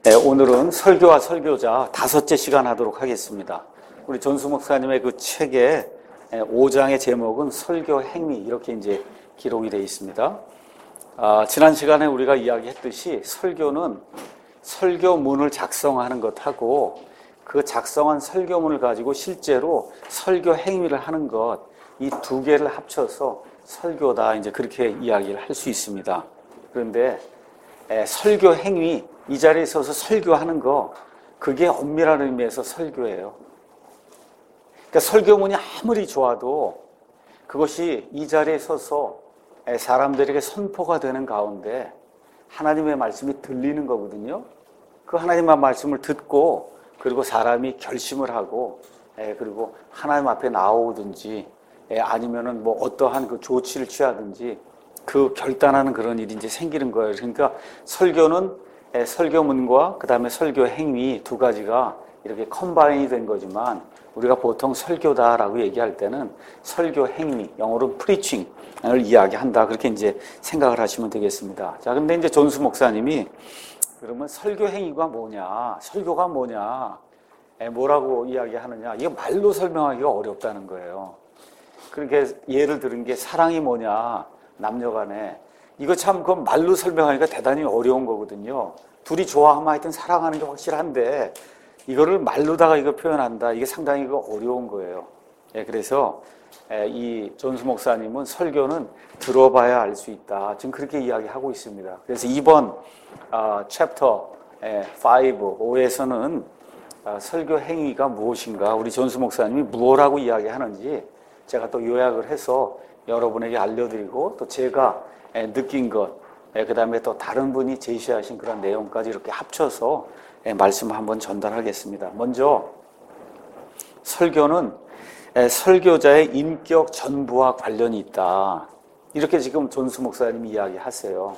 오늘은 설교와 설교자 5째 시간 하도록 하겠습니다. 우리 전수 목사님의 그 책의 5장의 제목은 설교 행위 이렇게 이제 기록이 되어 있습니다. 지난 시간에 우리가 이야기했듯이 설교는 설교문을 작성하는 것하고 그 작성한 설교문을 가지고 실제로 설교 행위를 하는 것, 이 두 개를 합쳐서 설교다 이제 그렇게 이야기를 할 수 있습니다. 그런데 설교 행위, 이 자리에 서서 설교하는 거, 그게 엄밀한 의미에서 설교예요. 그러니까 설교문이 아무리 좋아도 그것이 이 자리에 서서 사람들에게 선포가 되는 가운데 하나님의 말씀이 들리는 거거든요. 그 하나님의 말씀을 듣고 그리고 사람이 결심을 하고 그리고 하나님 앞에 나오든지 아니면은 뭐 어떠한 그 조치를 취하든지 그 결단하는 그런 일이 이제 생기는 거예요. 그러니까 설교는 설교문과 그 다음에 설교 행위 두 가지가 이렇게 컴바인이 된 거지만 우리가 보통 설교다라고 얘기할 때는 설교 행위, 영어로 preaching을 이야기한다. 그렇게 이제 생각을 하시면 되겠습니다. 자, 근데 이제 존수 목사님이 그러면 설교 행위가 뭐냐, 설교가 뭐냐, 뭐라고 이야기하느냐, 이거 말로 설명하기가 어렵다는 거예요. 그렇게 예를 들은 게 사랑이 뭐냐, 남녀간에 이거 참 그 말로 설명하기가 대단히 어려운 거거든요. 둘이 좋아하면 하여튼 사랑하는 게 확실한데 이거를 말로다가 이거 표현한다, 이게 상당히 어려운 거예요. 그래서 이 존수 목사님은 설교는 들어봐야 알 수 있다, 지금 그렇게 이야기하고 있습니다. 그래서 이번 챕터 5에서는 설교 행위가 무엇인가, 우리 존수 목사님이 무엇라고 이야기하는지 제가 또 요약을 해서 여러분에게 알려드리고 또 제가 느낀 것, 그 다음에 또 다른 분이 제시하신 그런 내용까지 이렇게 합쳐서 말씀을 한번 전달하겠습니다. 먼저 설교는 설교자의 인격 전부와 관련이 있다, 이렇게 지금 존수 목사님이 이야기하세요.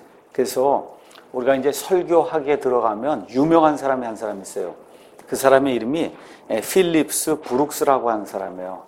그래서 우리가 이제 설교학에 들어가면 유명한 사람이 한 사람 있어요. 그 사람의 이름이 필립스 브룩스라고 하는 사람이에요.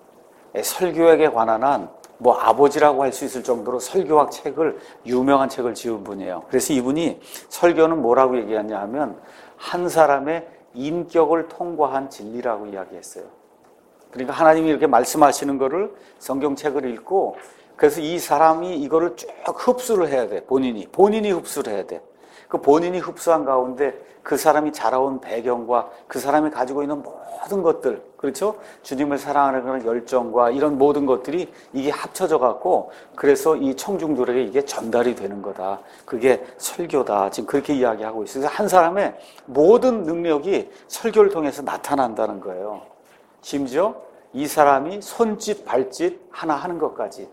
설교학에 관한 한 뭐 아버지라고 할 수 있을 정도로 설교학 책을, 유명한 책을 지은 분이에요. 그래서 이분이 설교는 뭐라고 얘기하냐 하면 한 사람의 인격을 통과한 진리라고 이야기했어요. 그러니까 하나님이 이렇게 말씀하시는 거를 성경책을 읽고 그래서 이 사람이 이거를 쭉 흡수를 해야 돼. 본인이 흡수를 해야 돼. 그 본인이 흡수한 가운데 그 사람이 자라온 배경과 그 사람이 가지고 있는 모든 것들, 그렇죠? 주님을 사랑하는 그런 열정과 이런 모든 것들이 이게 합쳐져 갖고 그래서 이 청중들에게 이게 전달이 되는 거다. 그게 설교다. 지금 그렇게 이야기하고 있어요. 그래서 한 사람의 모든 능력이 설교를 통해서 나타난다는 거예요. 심지어 이 사람이 손짓, 발짓 하나 하는 것까지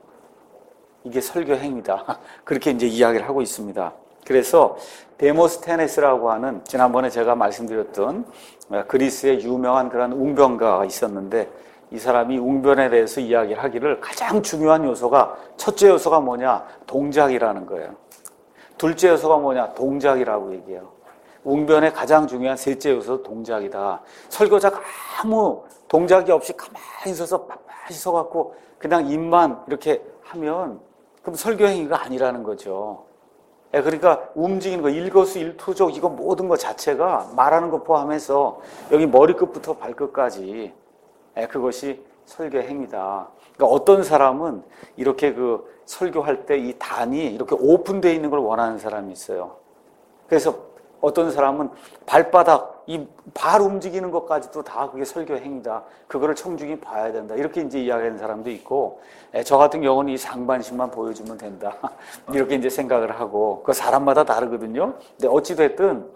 이게 설교 행위다. 그렇게 이제 이야기를 하고 있습니다. 그래서 데모스테네스라고 하는 지난번에 제가 말씀드렸던 그리스의 유명한 그런 웅변가가 있었는데 이 사람이 웅변에 대해서 이야기를 하기를 가장 중요한 요소가, 첫째 요소가 뭐냐, 동작이라는 거예요. 둘째 요소가 뭐냐, 동작이라고 얘기해요. 웅변의 가장 중요한 셋째 요소 동작이다. 설교자가 아무 동작이 없이 가만히 있어서 빳빳이 서갖고 그냥 입만 이렇게 하면 그럼 설교 행위가 아니라는 거죠. 그러니까 움직이는 거, 일거수일투족 이거 모든 것 자체가 말하는 것 포함해서 여기 머리끝부터 발끝까지 그것이 설교 행위다. 그러니까 어떤 사람은 이렇게 그 설교할 때 이 단이 이렇게 오픈되어 있는 걸 원하는 사람이 있어요. 그래서 어떤 사람은 발바닥, 이 발 움직이는 것까지도 다 그게 설교 행위다. 그거를 청중이 봐야 된다. 이렇게 이제 이야기하는 사람도 있고, 저 같은 경우는 이 상반신만 보여주면 된다. 이렇게 이제 생각을 하고, 그 사람마다 다르거든요. 근데 어찌됐든,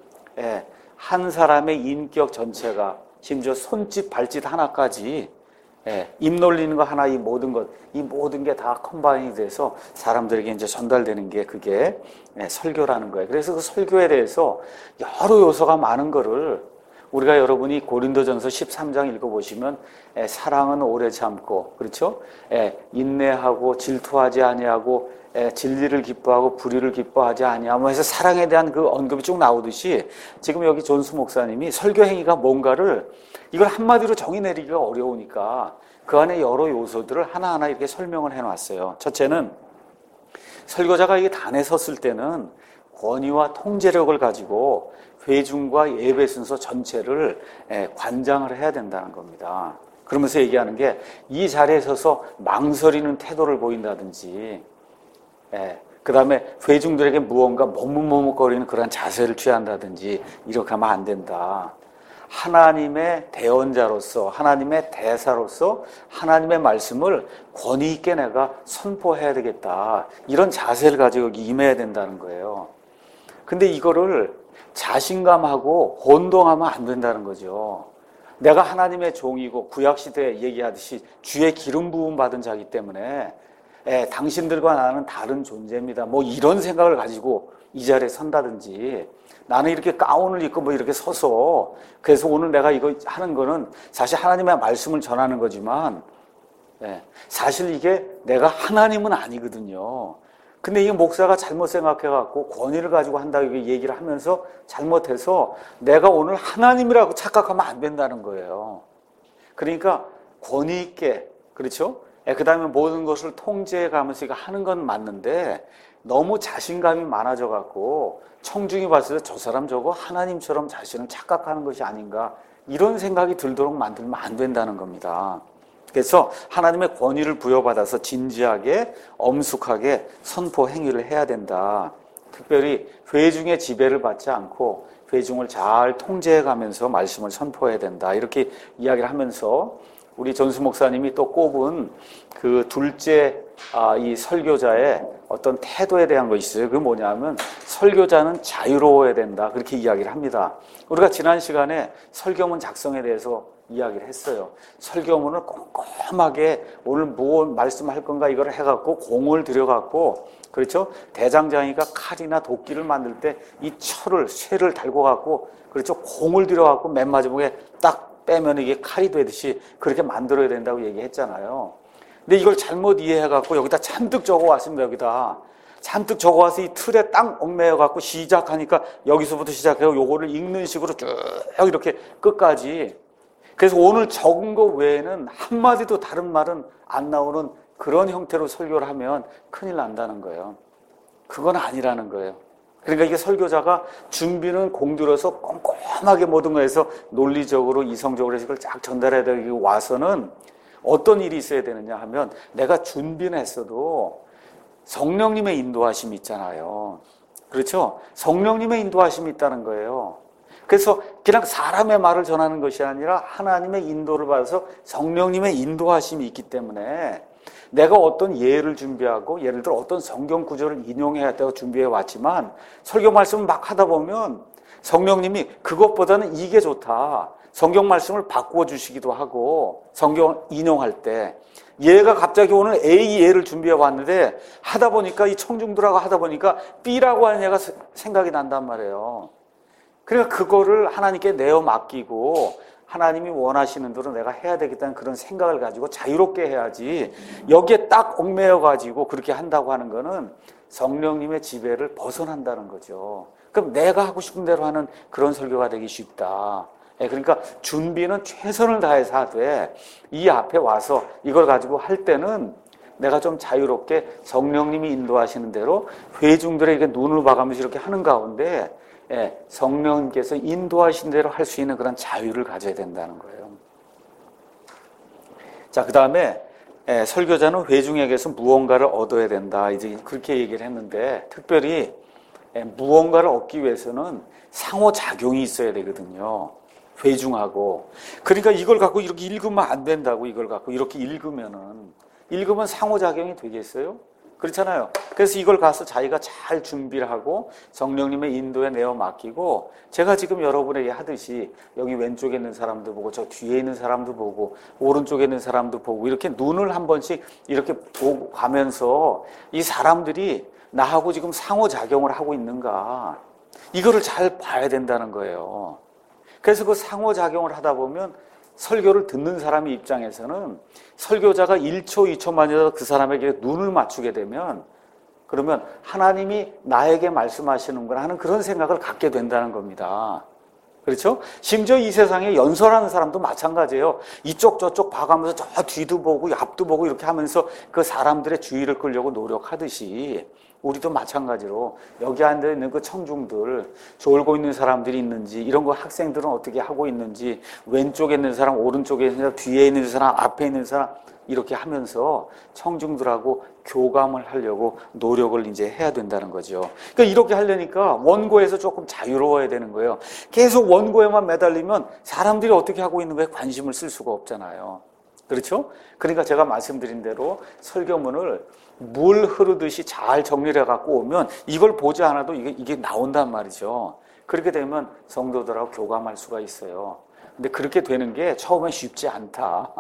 한 사람의 인격 전체가, 심지어 손짓, 발짓 하나까지, 입 놀리는 거 하나, 이 모든 것, 이 모든 게 다 컴바인이 돼서 사람들에게 이제 전달되는 게 그게 설교라는 거예요. 그래서 그 설교에 대해서 여러 요소가 많은 거를 우리가 여러분이 고린도전서 13장 읽어보시면 사랑은 오래 참고, 그렇죠? 인내하고 질투하지 아니하고 진리를 기뻐하고 불의를 기뻐하지 아니하고 해서 사랑에 대한 그 언급이 쭉 나오듯이 지금 여기 존수 목사님이 설교 행위가 뭔가를 이걸 한마디로 정의 내리기가 어려우니까 그 안에 여러 요소들을 하나하나 이렇게 설명을 해놨어요. 첫째는 설교자가 이게 단에 섰을 때는 권위와 통제력을 가지고 회중과 예배 순서 전체를 관장을 해야 된다는 겁니다. 그러면서 얘기하는 게 이 자리에 서서 망설이는 태도를 보인다든지 그 다음에 회중들에게 무언가 머뭇머뭇거리는 그런 자세를 취한다든지 이렇게 하면 안 된다. 하나님의 대언자로서 하나님의 대사로서 하나님의 말씀을 권위 있게 내가 선포해야 되겠다. 이런 자세를 가지고 여기 임해야 된다는 거예요. 근데 이거를 자신감하고 혼동하면 안 된다는 거죠. 내가 하나님의 종이고 구약시대에 얘기하듯이 주의 기름 부음 받은 자이기 때문에 당신들과 나는 다른 존재입니다. 뭐 이런 생각을 가지고 이 자리에 선다든지 나는 이렇게 가운을 입고 뭐 이렇게 서서 그래서 오늘 내가 이거 하는 거는 사실 하나님의 말씀을 전하는 거지만 사실 이게 내가 하나님은 아니거든요. 근데 이 목사가 잘못 생각해갖고 권위를 가지고 한다고 얘기를 하면서 잘못해서 내가 오늘 하나님이라고 착각하면 안 된다는 거예요. 그러니까 권위 있게, 그렇죠? 그 다음에 모든 것을 통제해 가면서 이거 하는 건 맞는데 너무 자신감이 많아져갖고 청중이 봤을 때 저 사람 저거 하나님처럼 자신을 착각하는 것이 아닌가 이런 생각이 들도록 만들면 안 된다는 겁니다. 그래서 하나님의 권위를 부여받아서 진지하게 엄숙하게 선포 행위를 해야 된다. 특별히 회중의 지배를 받지 않고 회중을 잘 통제해가면서 말씀을 선포해야 된다. 이렇게 이야기를 하면서 우리 전수 목사님이 또 꼽은 그 둘째 이 설교자의 어떤 태도에 대한 것이 있어요. 그게 뭐냐면 설교자는 자유로워야 된다. 그렇게 이야기를 합니다. 우리가 지난 시간에 설교문 작성에 대해서 이야기를 했어요. 설교문을 꼼꼼하게 오늘 뭐 말씀할 건가 이걸 해갖고 공을 들여갖고 그렇죠? 대장장이가 칼이나 도끼를 만들 때 이 쇠를 달고 갖고 그렇죠? 공을 들여갖고 맨 마지막에 딱 빼면 이게 칼이 되듯이 그렇게 만들어야 된다고 얘기했잖아요. 근데 이걸 잘못 이해해갖고 여기다 잔뜩 적어왔습니다. 여기다 잔뜩 적어와서 이 틀에 딱 얽매여갖고 시작하니까 여기서부터 시작해서 요거를 읽는 식으로 쭉 이렇게 끝까지. 그래서 오늘 적은 거 외에는 한마디도 다른 말은 안 나오는 그런 형태로 설교를 하면 큰일 난다는 거예요. 그건 아니라는 거예요. 그러니까 이게 설교자가 준비는 공들여서 꼼꼼하게 모든 거에서 논리적으로 이성적으로 해서 이걸 쫙 전달해야 되고 와서는 어떤 일이 있어야 되느냐 하면 내가 준비는 했어도 성령님의 인도하심이 있잖아요. 그렇죠? 성령님의 인도하심이 있다는 거예요. 그래서 그냥 사람의 말을 전하는 것이 아니라 하나님의 인도를 받아서 성령님의 인도하심이 있기 때문에 내가 어떤 예를 준비하고 예를 들어 어떤 성경 구절을 인용해야 했다고 준비해 왔지만 설교 말씀을 막 하다 보면 성령님이 그것보다는 이게 좋다. 성경 말씀을 바꾸어 주시기도 하고 성경 인용할 때 얘가 갑자기 오늘 A 예를 준비해 왔는데 하다 보니까 이 청중들하고 하다 보니까 B라고 하는 얘가 생각이 난단 말이에요. 그러니까 그거를 하나님께 내어 맡기고 하나님이 원하시는 대로 내가 해야 되겠다는 그런 생각을 가지고 자유롭게 해야지 여기에 딱 얽매여 가지고 그렇게 한다고 하는 거는 성령님의 지배를 벗어난다는 거죠. 그럼 내가 하고 싶은 대로 하는 그런 설교가 되기 쉽다. 그러니까 준비는 최선을 다해서 하되 이 앞에 와서 이걸 가지고 할 때는 내가 좀 자유롭게 성령님이 인도하시는 대로 회중들에게 눈을 봐가면서 이렇게 하는 가운데 성령님께서 인도하신 대로 할 수 있는 그런 자유를 가져야 된다는 거예요. 자, 그 다음에 설교자는 회중에게서 무언가를 얻어야 된다. 이제 그렇게 얘기를 했는데 특별히 무언가를 얻기 위해서는 상호작용이 있어야 되거든요. 회중하고. 그러니까 이걸 갖고 이렇게 읽으면 안 된다고. 이걸 갖고 이렇게 읽으면 상호작용이 되겠어요? 그렇잖아요. 그래서 이걸 가서 자기가 잘 준비를 하고 성령님의 인도에 내어 맡기고 제가 지금 여러분에게 하듯이 여기 왼쪽에 있는 사람도 보고 저 뒤에 있는 사람도 보고 오른쪽에 있는 사람도 보고 이렇게 눈을 한 번씩 이렇게 보고 가면서 이 사람들이 나하고 지금 상호작용을 하고 있는가 이거를 잘 봐야 된다는 거예요. 그래서 그 상호작용을 하다 보면 설교를 듣는 사람의 입장에서는 설교자가 1초, 2초만이라도 그 사람에게 눈을 맞추게 되면 그러면 하나님이 나에게 말씀하시는구나 하는 그런 생각을 갖게 된다는 겁니다. 그렇죠? 심지어 이 세상에 연설하는 사람도 마찬가지예요. 이쪽 저쪽 봐가면서 저 뒤도 보고 앞도 보고 이렇게 하면서 그 사람들의 주의를 끌려고 노력하듯이 우리도 마찬가지로 여기 앉아 있는 그 청중들, 졸고 있는 사람들이 있는지, 이런 거 학생들은 어떻게 하고 있는지, 왼쪽에 있는 사람, 오른쪽에 있는 사람, 뒤에 있는 사람, 앞에 있는 사람, 이렇게 하면서 청중들하고 교감을 하려고 노력을 이제 해야 된다는 거죠. 그러니까 이렇게 하려니까 원고에서 조금 자유로워야 되는 거예요. 계속 원고에만 매달리면 사람들이 어떻게 하고 있는 거에 관심을 쓸 수가 없잖아요. 그렇죠? 그러니까 제가 말씀드린 대로 설교문을 물 흐르듯이 잘 정리를 해갖고 오면 이걸 보지 않아도 이게 나온단 말이죠. 그렇게 되면 성도들하고 교감할 수가 있어요. 근데 그렇게 되는 게 처음엔 쉽지 않다.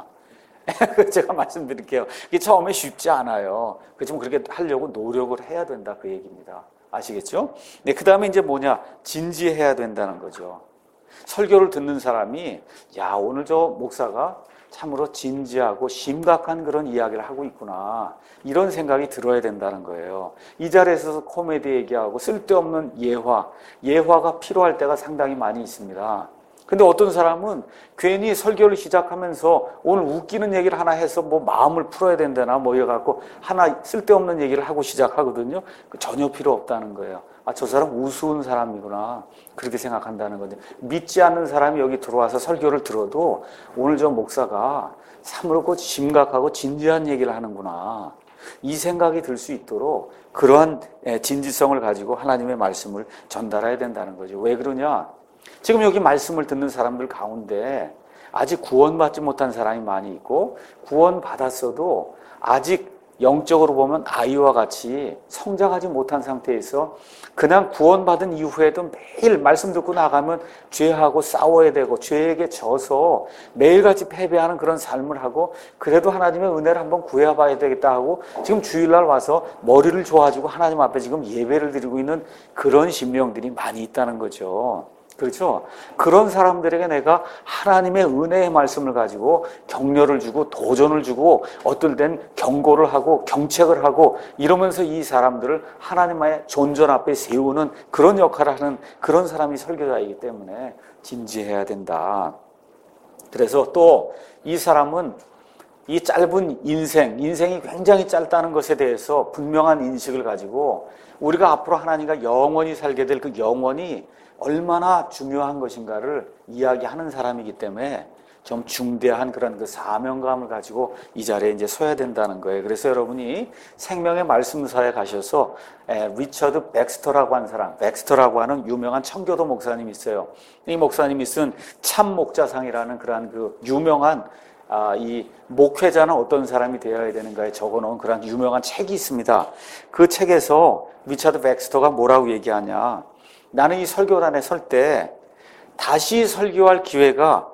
제가 말씀드릴게요. 이게 처음에 쉽지 않아요. 그렇지만 그렇게 하려고 노력을 해야 된다, 그 얘기입니다. 아시겠죠? 네, 그 다음에 이제 뭐냐? 진지해야 된다는 거죠. 설교를 듣는 사람이, 야, 오늘 저 목사가 참으로 진지하고 심각한 그런 이야기를 하고 있구나, 이런 생각이 들어야 된다는 거예요. 이 자리에서 코미디 얘기하고 쓸데없는 예화가 필요할 때가 상당히 많이 있습니다. 근데 어떤 사람은 괜히 설교를 시작하면서 오늘 웃기는 얘기를 하나 해서 뭐 마음을 풀어야 된다나 뭐 이래갖고 하나 쓸데없는 얘기를 하고 시작하거든요. 전혀 필요 없다는 거예요. 아, 저 사람 우스운 사람이구나, 그렇게 생각한다는 거죠. 믿지 않는 사람이 여기 들어와서 설교를 들어도 오늘 저 목사가 참으로 심각하고 진지한 얘기를 하는구나, 이 생각이 들 수 있도록 그러한 진지성을 가지고 하나님의 말씀을 전달해야 된다는 거죠. 왜 그러냐? 지금 여기 말씀을 듣는 사람들 가운데 아직 구원받지 못한 사람이 많이 있고, 구원받았어도 아직 영적으로 보면 아이와 같이 성장하지 못한 상태에서 그냥 구원받은 이후에도 매일 말씀 듣고 나가면 죄하고 싸워야 되고 죄에게 져서 매일같이 패배하는 그런 삶을 하고, 그래도 하나님의 은혜를 한번 구해봐야 되겠다 하고 지금 주일날 와서 머리를 좋아지고 하나님 앞에 지금 예배를 드리고 있는 그런 심령들이 많이 있다는 거죠. 그렇죠? 그런 사람들에게 내가 하나님의 은혜의 말씀을 가지고 격려를 주고 도전을 주고 어떨 땐 경고를 하고 경책을 하고 이러면서 이 사람들을 하나님의 존전 앞에 세우는 그런 역할을 하는 그런 사람이 설교자이기 때문에 진지해야 된다. 그래서 또 이 사람은 이 짧은 인생이 굉장히 짧다는 것에 대해서 분명한 인식을 가지고 우리가 앞으로 하나님과 영원히 살게 될 그 영원이 얼마나 중요한 것인가를 이야기하는 사람이기 때문에 좀 중대한 그런 그 사명감을 가지고 이 자리에 이제 서야 된다는 거예요. 그래서 여러분이 생명의 말씀사에 가셔서 리처드 백스터라고 하는 사람, 백스터라고 하는 유명한 청교도 목사님이 있어요. 이 목사님이 쓴 참 목자상이라는 그러한 그 유명한 이 목회자는 어떤 사람이 되어야 되는가에 적어놓은 그런 유명한 책이 있습니다. 그 책에서 리처드 백스터가 뭐라고 얘기하냐? 나는 이 설교단에 설 때 다시 설교할 기회가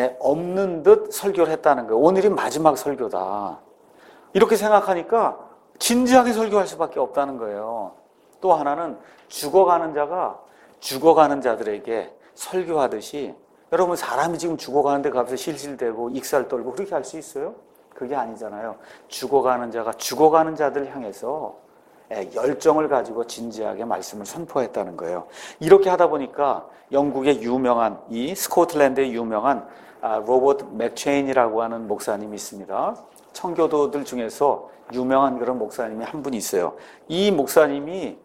없는 듯 설교를 했다는 거예요. 오늘이 마지막 설교다, 이렇게 생각하니까 진지하게 설교할 수밖에 없다는 거예요. 또 하나는 죽어가는 자가 죽어가는 자들에게 설교하듯이, 여러분 사람이 지금 죽어가는데 가서 실실대고 익살 떨고 그렇게 할 수 있어요? 그게 아니잖아요. 죽어가는 자가 죽어가는 자들 향해서 열정을 가지고 진지하게 말씀을 선포했다는 거예요. 이렇게 하다 보니까 영국의 유명한, 이 스코틀랜드의 유명한 로버트 맥체인이라고 하는 목사님이 있습니다. 청교도들 중에서 유명한 그런 목사님이 한 분이 있어요. 이 목사님이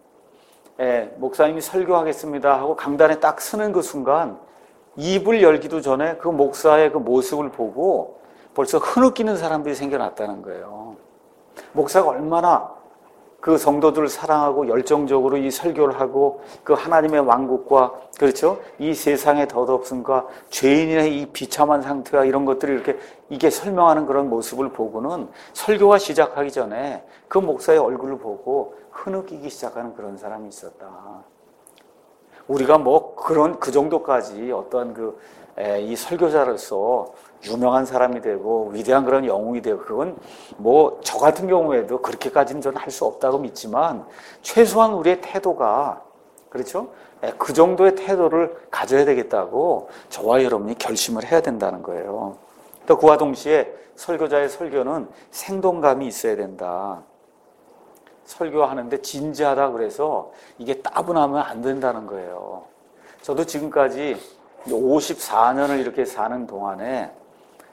설교하겠습니다 하고 강단에 딱 서는 그 순간 입을 열기도 전에 그 목사의 그 모습을 보고 벌써 흐느끼는 사람들이 생겨났다는 거예요. 목사가 얼마나 그 성도들을 사랑하고 열정적으로 이 설교를 하고 그 하나님의 왕국과, 그렇죠, 이 세상의 덧없음과 죄인의 이 비참한 상태와 이런 것들을 이렇게 이게 설명하는 그런 모습을 보고는 설교가 시작하기 전에 그 목사의 얼굴을 보고 흐느끼기 시작하는 그런 사람이 있었다. 우리가 뭐 그 정도까지 어떤 이 설교자로서 유명한 사람이 되고 위대한 그런 영웅이 되고, 그건 뭐 저 같은 경우에도 그렇게까지는 저는 할 수 없다고 믿지만 최소한 우리의 태도가, 그렇죠, 그 정도의 태도를 가져야 되겠다고 저와 여러분이 결심을 해야 된다는 거예요. 또 그와 동시에 설교자의 설교는 생동감이 있어야 된다. 설교하는데 진지하다 그래서 이게 따분하면 안 된다는 거예요. 저도 지금까지 54년을 이렇게 사는 동안에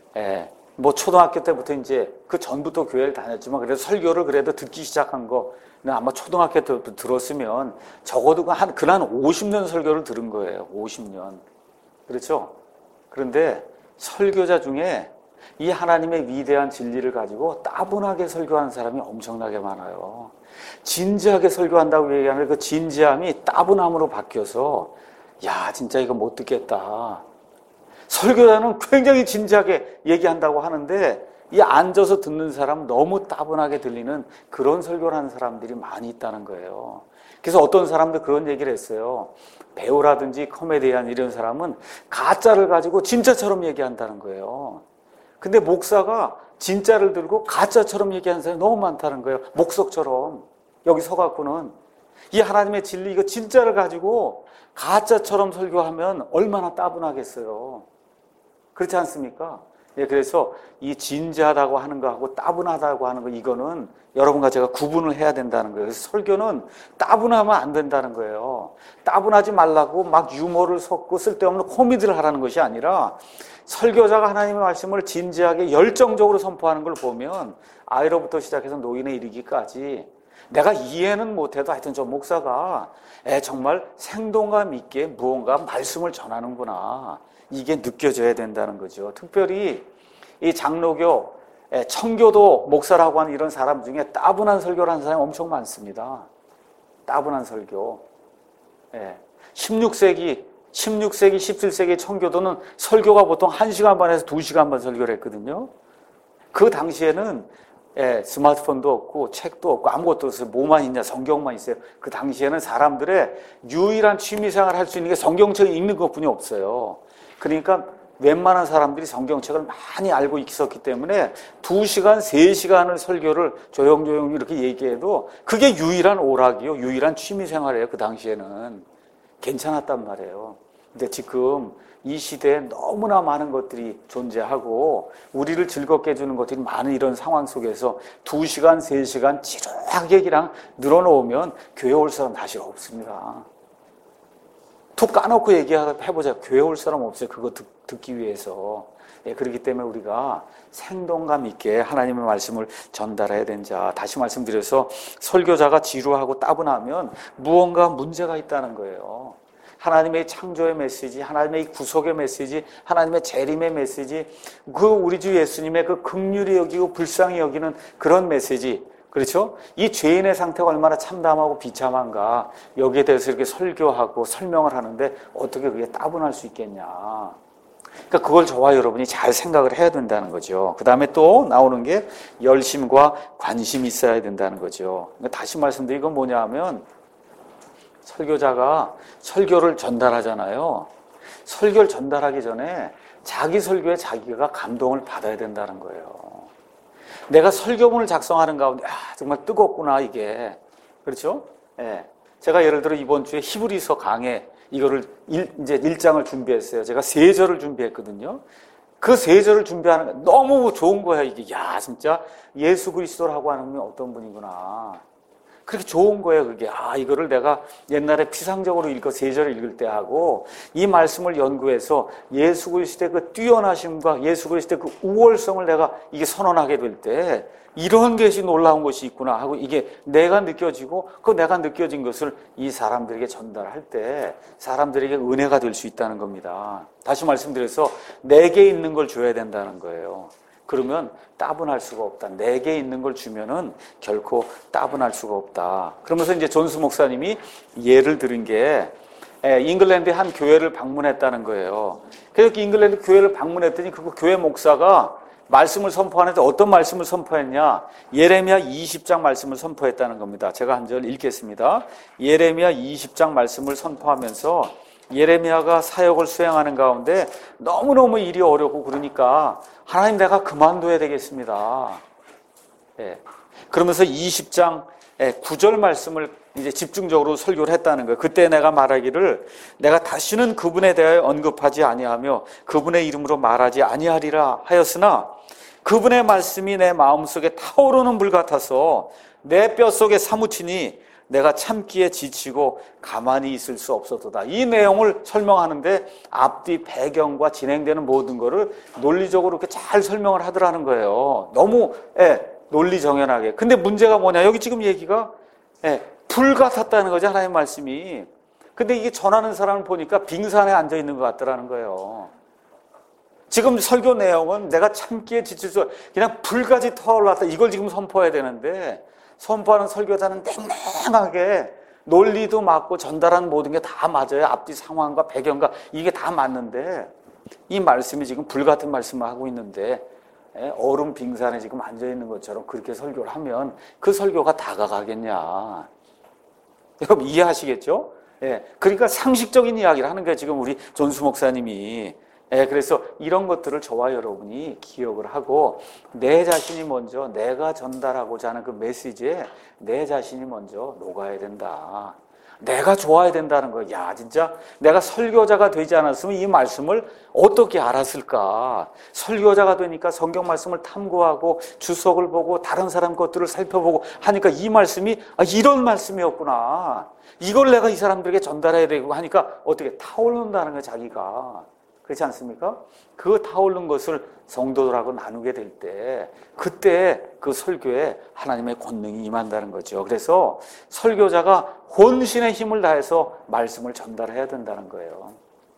뭐 초등학교 때부터 이제 그 전부터 교회를 다녔지만 그래도 설교를 그래도 듣기 시작한 거 근데 아마 초등학교 때 들었으면 적어도 한 50년 설교를 들은 거예요. 50년. 그렇죠? 그런데 설교자 중에 이 하나님의 위대한 진리를 가지고 따분하게 설교하는 사람이 엄청나게 많아요. 진지하게 설교한다고 얘기하는 그 진지함이 따분함으로 바뀌어서 야, 진짜 이거 못 듣겠다. 설교자는 굉장히 진지하게 얘기한다고 하는데 이 앉아서 듣는 사람 너무 따분하게 들리는 그런 설교를 하는 사람들이 많이 있다는 거예요. 그래서 어떤 사람들 그런 얘기를 했어요. 배우라든지 코미디언 이런 사람은 가짜를 가지고 진짜처럼 얘기한다는 거예요. 근데 목사가 진짜를 들고 가짜처럼 얘기하는 사람이 너무 많다는 거예요. 목석처럼. 여기 서갖고는 이 하나님의 진리 이거 진짜를 가지고 가짜처럼 설교하면 얼마나 따분하겠어요. 그렇지 않습니까? 예, 그래서 이 진지하다고 하는 거하고 따분하다고 하는 거 이거는 여러분과 제가 구분을 해야 된다는 거예요. 그래서 설교는 따분하면 안 된다는 거예요. 따분하지 말라고 막 유머를 섞고 쓸데없는 코미디를 하라는 것이 아니라 설교자가 하나님의 말씀을 진지하게 열정적으로 선포하는 걸 보면 아이로부터 시작해서 노인에 이르기까지 내가 이해는 못해도 하여튼 저 목사가 정말 생동감 있게 무언가 말씀을 전하는구나. 이게 느껴져야 된다는 거죠. 특별히 이 장로교, 청교도 목사라고 하는 이런 사람 중에 따분한 설교를 하는 사람이 엄청 많습니다. 따분한 설교. 16세기, 17세기 청교도는 설교가 보통 1시간 반에서 2시간 반 설교를 했거든요. 그 당시에는 스마트폰도 없고 책도 없고 아무것도 없어요. 뭐만 있냐? 성경만 있어요. 그 당시에는 사람들의 유일한 취미생활 할 수 있는 게 성경책 읽는 것뿐이 없어요. 그러니까 웬만한 사람들이 성경책을 많이 알고 있었기 때문에 2시간, 3시간을 설교를 조용조용 이렇게 얘기해도 그게 유일한 오락이요. 유일한 취미생활이에요. 그 당시에는. 괜찮았단 말이에요. 근데 지금 이 시대에 너무나 많은 것들이 존재하고 우리를 즐겁게 해주는 것들이 많은 이런 상황 속에서 2시간, 3시간 지루하게 그냥 늘어놓으면 교회 올 사람 다시 없습니다. 툭 까놓고 얘기해보자. 교회 올 사람 없어요. 그거 듣기 위해서. 그렇기 때문에 우리가 생동감 있게 하나님의 말씀을 전달해야 된다. 다시 말씀드려서 설교자가 지루하고 따분하면 무언가 문제가 있다는 거예요. 하나님의 창조의 메시지, 하나님의 구속의 메시지, 하나님의 재림의 메시지, 그 우리 주 예수님의 그 긍휼히 여기고 불쌍히 여기는 그런 메시지, 그렇죠? 이 죄인의 상태가 얼마나 참담하고 비참한가 여기에 대해서 이렇게 설교하고 설명을 하는데 어떻게 그게 따분할 수 있겠냐. 그러니까 그걸 저와 여러분이 잘 생각을 해야 된다는 거죠. 그 다음에 또 나오는 게 열심과 관심이 있어야 된다는 거죠. 그러니까 다시 말씀드리면 이건 뭐냐 하면 설교자가 설교를 전달하잖아요. 설교를 전달하기 전에 자기 설교에 자기가 감동을 받아야 된다는 거예요. 내가 설교문을 작성하는 가운데 정말 뜨겁구나 이게. 그렇죠? 제가 예를 들어 이번 주에 히브리서 강해 이거를 이제 1장을 준비했어요. 제가 3절을 준비했거든요. 그 3절을 준비하는 게 너무 좋은 거야 이게. 야, 진짜 예수 그리스도라고 하는 분이 어떤 분이구나. 그렇게 좋은 거예요, 그게. 이거를 내가 옛날에 피상적으로 3절을 읽을 때 하고, 이 말씀을 연구해서 예수 그리스도의 그 뛰어나심과 예수 그리스도의 그 우월성을 내가 이게 선언하게 될 때, 이런 것이 놀라운 것이 있구나 하고, 이게 내가 느껴지고, 그 내가 느껴진 것을 이 사람들에게 전달할 때, 사람들에게 은혜가 될 수 있다는 겁니다. 다시 말씀드려서, 내게 있는 걸 줘야 된다는 거예요. 그러면 따분할 수가 없다. 내게 있는 걸 주면은 결코 따분할 수가 없다. 그러면서 이제 존스 목사님이 예를 들은 게 잉글랜드의 한 교회를 방문했다는 거예요. 그래서 잉글랜드 교회를 방문했더니 그 교회 목사가 말씀을 선포하는데 어떤 말씀을 선포했냐? 예레미야 20장 말씀을 선포했다는 겁니다. 제가 한 절 읽겠습니다. 예레미야 20장 말씀을 선포하면서 예레미야가 사역을 수행하는 가운데 너무너무 일이 어렵고 그러니까 하나님 내가 그만둬야 되겠습니다. 그러면서 20장 9절 말씀을 이제 집중적으로 설교를 했다는 거예요. 그때 내가 말하기를 내가 다시는 그분에 대하여 언급하지 아니하며 그분의 이름으로 말하지 아니하리라 하였으나 그분의 말씀이 내 마음속에 타오르는 불 같아서 내 뼛속에 사무치니 내가 참기에 지치고 가만히 있을 수 없었도다. 이 내용을 설명하는데 앞뒤 배경과 진행되는 모든 거를 논리적으로 이렇게 잘 설명을 하더라는 거예요. 너무 논리정연하게. 근데 문제가 뭐냐? 여기 지금 얘기가 예, 불 같았다는 거죠, 하나님의 말씀이. 근데 이게 전하는 사람을 보니까 빙산에 앉아 있는 것 같더라는 거예요. 지금 설교 내용은 내가 참기에 지칠 수 그냥 불까지 타올랐다. 이걸 지금 선포해야 되는데 선포하는 설교자는 냉랭하게 논리도 맞고 전달하는 모든 게 다 맞아요. 앞뒤 상황과 배경과 이게 다 맞는데 이 말씀이 지금 불 같은 말씀을 하고 있는데 얼음 빙산에 지금 앉아 있는 것처럼 그렇게 설교를 하면 그 설교가 다가가겠냐. 여러분 이해하시겠죠? 예, 그러니까 상식적인 이야기를 하는 거예요. 지금 우리 존수 목사님이. 예, 그래서 이런 것들을 저와 여러분이 기억을 하고 내 자신이 먼저 내가 전달하고자 하는 그 메시지에 내 자신이 먼저 녹아야 된다. 내가 좋아야 된다는 거예요. 야, 진짜 내가 설교자가 되지 않았으면 이 말씀을 어떻게 알았을까? 설교자가 되니까 성경 말씀을 탐구하고 주석을 보고 다른 사람 것들을 살펴보고 하니까 이 말씀이 이런 말씀이었구나. 이걸 내가 이 사람들에게 전달해야 되고 하니까 어떻게 타오른다는 거예요, 자기가. 그렇지 않습니까? 그 타오른 것을 성도들하고 나누게 될 때 그때 그 설교에 하나님의 권능이 임한다는 거죠. 그래서 설교자가 혼신의 힘을 다해서 말씀을 전달해야 된다는 거예요.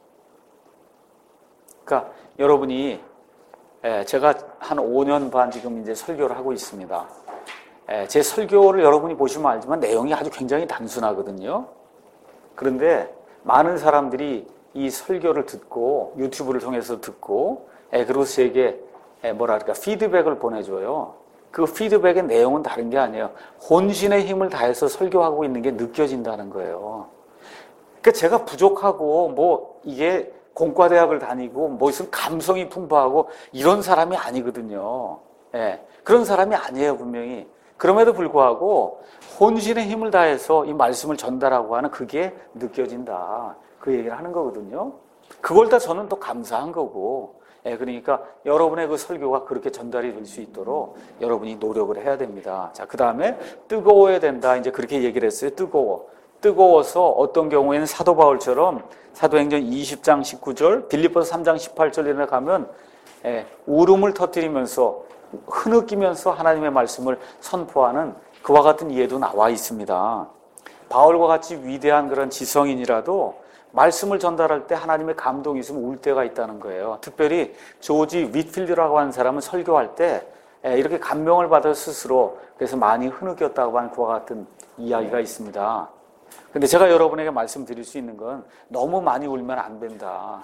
그러니까 여러분이 제가 한 5년 반 지금 이제 설교를 하고 있습니다. 제 설교를 여러분이 보시면 알지만 내용이 아주 굉장히 단순하거든요. 그런데 많은 사람들이 이 설교를 듣고 유튜브를 통해서 듣고 그리고 제게 피드백을 보내줘요. 그 피드백의 내용은 다른 게 아니에요. 혼신의 힘을 다해서 설교하고 있는 게 느껴진다는 거예요. 그러니까 제가 부족하고 이게 공과대학을 다니고 무슨 감성이 풍부하고 이런 사람이 아니거든요. 그런 사람이 아니에요, 분명히. 그럼에도 불구하고 혼신의 힘을 다해서 이 말씀을 전달하고 하는 그게 느껴진다. 그 얘기를 하는 거거든요. 그걸 다 저는 또 감사한 거고, 그러니까 여러분의 그 설교가 그렇게 전달이 될 수 있도록 여러분이 노력을 해야 됩니다. 자, 그 다음에 뜨거워야 된다. 이제 그렇게 얘기를 했어요. 뜨거워서 어떤 경우에는 사도 바울처럼 사도행전 20장 19절, 빌립보서 3장 18절에 가면 울음을 터뜨리면서 흐느끼면서 하나님의 말씀을 선포하는 그와 같은 예도 나와 있습니다. 바울과 같이 위대한 그런 지성인이라도 말씀을 전달할 때 하나님의 감동이 있으면 울 때가 있다는 거예요. 특별히 조지 윗필드라고 하는 사람은 설교할 때 이렇게 감명을 받아 스스로 그래서 많이 흐느꼈다고 하는 그와 같은 이야기가 있습니다. 근데 제가 여러분에게 말씀드릴 수 있는 건 너무 많이 울면 안 된다.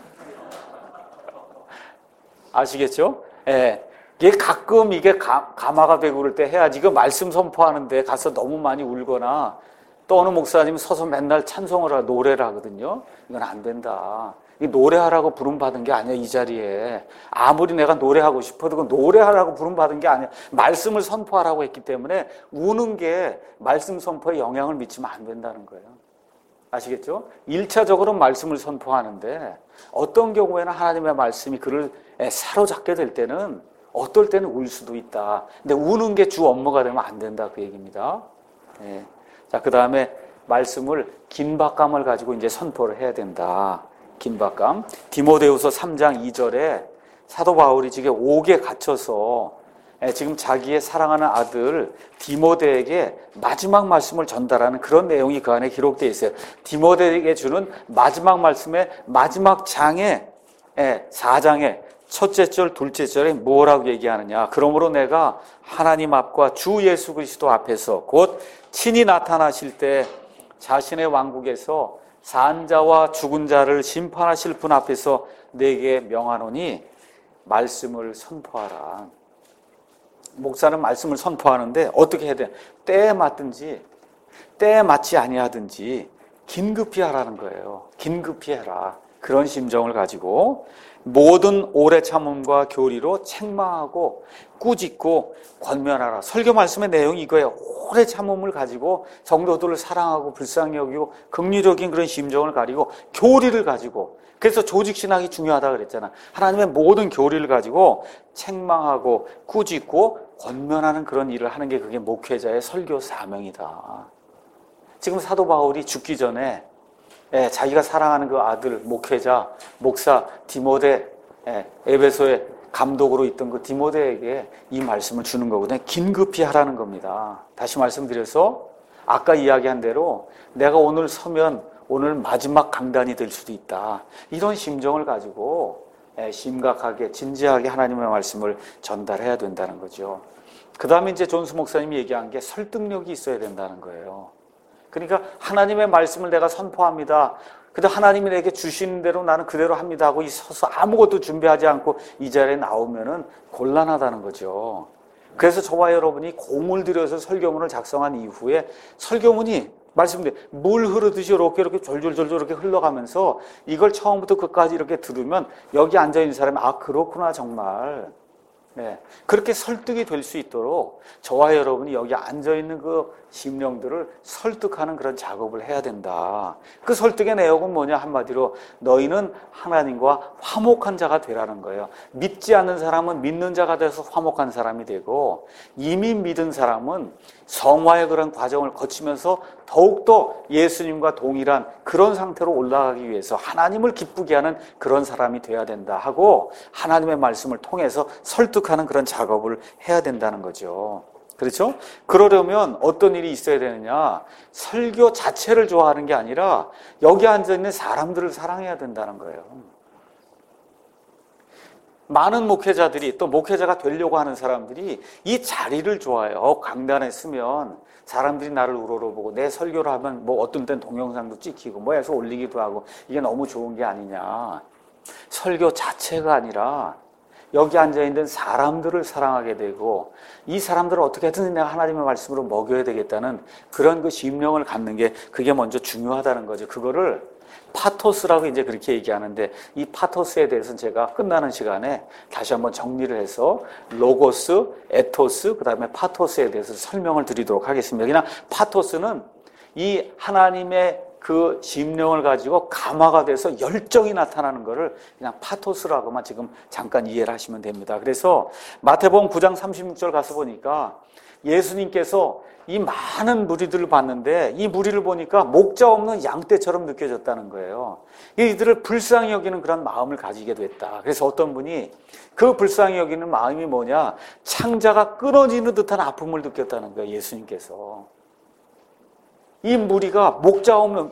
아시겠죠? 이게 가끔 가마가 되고 그럴 때 해야지. 이거 말씀 선포하는데 가서 너무 많이 울거나 또 어느 목사님이 서서 맨날 찬송을 하고 노래를 하거든요. 이건 안 된다. 이 노래하라고 부름받은 게 아니야, 이 자리에. 아무리 내가 노래하고 싶어도 그 노래하라고 부름받은 게 아니야. 말씀을 선포하라고 했기 때문에 우는 게 말씀 선포에 영향을 미치면 안 된다는 거예요. 아시겠죠? 1차적으로 말씀을 선포하는데 어떤 경우에는 하나님의 말씀이 그를 사로잡게 될 때는 어떨 때는 울 수도 있다. 근데 우는 게 주 업무가 되면 안 된다, 그 얘기입니다. 자, 그 다음에 말씀을 긴박감을 가지고 이제 선포를 해야 된다. 긴박감. 디모데후서 3장 2절에 사도 바울이 지금 옥에 갇혀서 지금 자기의 사랑하는 아들 디모데에게 마지막 말씀을 전달하는 그런 내용이 그 안에 기록되어 있어요. 디모데에게 주는 마지막 말씀의 마지막 장에 4장에 첫째 절, 둘째 절에 뭐라고 얘기하느냐. 그러므로 내가 하나님 앞과 주 예수 그리스도 앞에서 곧 친히 나타나실 때 자신의 왕국에서 산 자와 죽은 자를 심판하실 분 앞에서 내게 명하노니 말씀을 선포하라. 목사는 말씀을 선포하는데 어떻게 해야 돼? 때에 맞든지 때에 맞지 아니하든지 긴급히 하라는 거예요. 긴급히 해라. 그런 심정을 가지고 모든 오래 참음과 교리로 책망하고 꾸짖고 권면하라. 설교 말씀의 내용이 이거예요. 오래 참음을 가지고 성도들을 사랑하고 불쌍히 여기고 긍휼적인 그런 심정을 가지고 교리를 가지고, 그래서 조직신학이 중요하다 그랬잖아. 하나님의 모든 교리를 가지고 책망하고 꾸짖고 권면하는 그런 일을 하는 게 그게 목회자의 설교 사명이다. 지금 사도 바울이 죽기 전에 자기가 사랑하는 그 아들, 목회자, 목사 디모데, 에베소의 감독으로 있던 그 디모데에게 이 말씀을 주는 거거든요. 긴급히 하라는 겁니다. 다시 말씀드려서 아까 이야기한 대로 내가 오늘 서면 오늘 마지막 강단이 될 수도 있다. 이런 심정을 가지고 심각하게 진지하게 하나님의 말씀을 전달해야 된다는 거죠. 그 다음에 이제 존스 목사님이 얘기한 게 설득력이 있어야 된다는 거예요. 그러니까 하나님의 말씀을 내가 선포합니다. 근데 하나님이 내게 주시는 대로 나는 그대로 합니다 하고 서서 아무것도 준비하지 않고 이 자리에 나오면은 곤란하다는 거죠. 그래서 저와 여러분이 공을 들여서 설교문을 작성한 이후에 설교문이 말씀드린 물 흐르듯이 이렇게 졸졸졸 이렇게 흘러가면서 이걸 처음부터 끝까지 이렇게 들으면 여기 앉아있는 사람이 아 그렇구나 정말 그렇게 설득이 될 수 있도록 저와 여러분이 여기 앉아있는 그 심령들을 설득하는 그런 작업을 해야 된다. 그 설득의 내용은 뭐냐 한마디로 너희는 하나님과 화목한 자가 되라는 거예요. 믿지 않는 사람은 믿는 자가 돼서 화목한 사람이 되고 이미 믿은 사람은 성화의 그런 과정을 거치면서 더욱더 예수님과 동일한 그런 상태로 올라가기 위해서 하나님을 기쁘게 하는 그런 사람이 돼야 된다 하고 하나님의 말씀을 통해서 설득하는 그런 작업을 해야 된다는 거죠. 그렇죠? 그러려면 어떤 일이 있어야 되느냐? 설교 자체를 좋아하는 게 아니라 여기 앉아있는 사람들을 사랑해야 된다는 거예요. 많은 목회자들이 또 목회자가 되려고 하는 사람들이 이 자리를 좋아해요. 강단에 서면 사람들이 나를 우러러보고 내 설교를 하면 뭐 어떤 땐 동영상도 찍히고 뭐 해서 올리기도 하고 이게 너무 좋은 게 아니냐. 설교 자체가 아니라 여기 앉아있는 사람들을 사랑하게 되고 이 사람들을 어떻게든 내가 하나님의 말씀으로 먹여야 되겠다는 그런 그 심령을 갖는 게 그게 먼저 중요하다는 거죠. 그거를 파토스라고 이제 그렇게 얘기하는데 이 파토스에 대해서는 제가 끝나는 시간에 다시 한번 정리를 해서 로고스, 에토스, 그 다음에 파토스에 대해서 설명을 드리도록 하겠습니다. 그냥 파토스는 이 하나님의 그 심령을 가지고 감화가 돼서 열정이 나타나는 것을 그냥 파토스라고만 지금 잠깐 이해를 하시면 됩니다. 그래서 마태복음 9장 36절 가서 보니까 예수님께서 이 많은 무리들을 봤는데 이 무리를 보니까 목자 없는 양떼처럼 느껴졌다는 거예요. 이들을 불쌍히 여기는 그런 마음을 가지게 됐다. 그래서 어떤 분이 그 불쌍히 여기는 마음이 뭐냐? 창자가 끊어지는 듯한 아픔을 느꼈다는 거예요. 예수님께서. 이 무리가 목자 없는